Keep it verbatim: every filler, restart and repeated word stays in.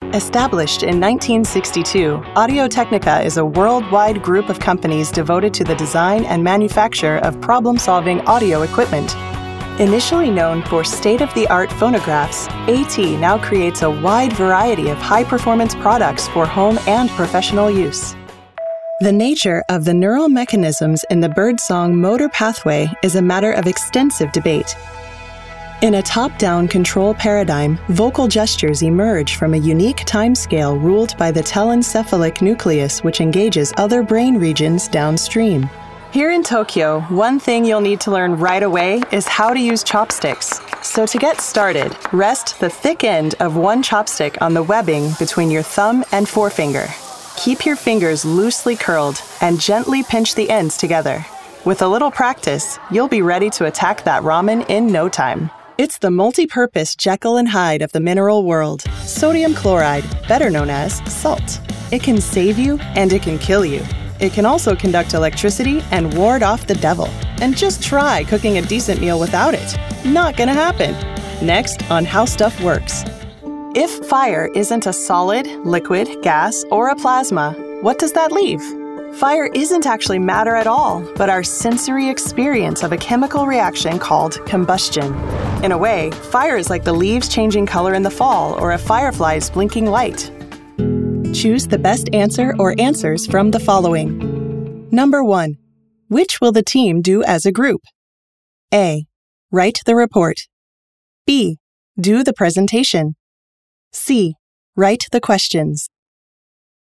Established in nineteen sixty-two, Audio-Technica is a worldwide group of companies devoted to the design and manufacture of problem-solving audio equipment. Initially known for state-of-the-art phonographs, AT now creates a wide variety of high-performance products for home and professional use. The nature of the neural mechanisms in the birdsong motor pathway is a matter of extensive debate. In a top-down control paradigm, vocal gestures emerge from a unique timescale ruled by the telencephalic nucleus, which engages other brain regions downstream. Here in Tokyo, one thing you'll need to learn right away is how to use chopsticks. So to get started, rest the thick end of one chopstick on the webbing between your thumb and forefinger. Keep your fingers loosely curled and gently pinch the ends together. With a little practice, you'll be ready to attack that ramen in no time. It's the multi-purpose Jekyll and Hyde of the mineral world, sodium chloride, better known as salt. It can save you and it can kill you. It can also conduct electricity and ward off the devil. And just try cooking a decent meal without it. Not gonna happen. Next on How Stuff Works. If fire isn't a solid, liquid, gas, or a plasma, what does that leave? Fire isn't actually matter at all, but our sensory experience of a chemical reaction called combustion. In a way, fire is like the leaves changing color in the fall or a firefly's blinking light. Choose the best answer or answers from the following. Number one, which will the team do as a group? A, write the report. B, do the presentation. C, write the questions.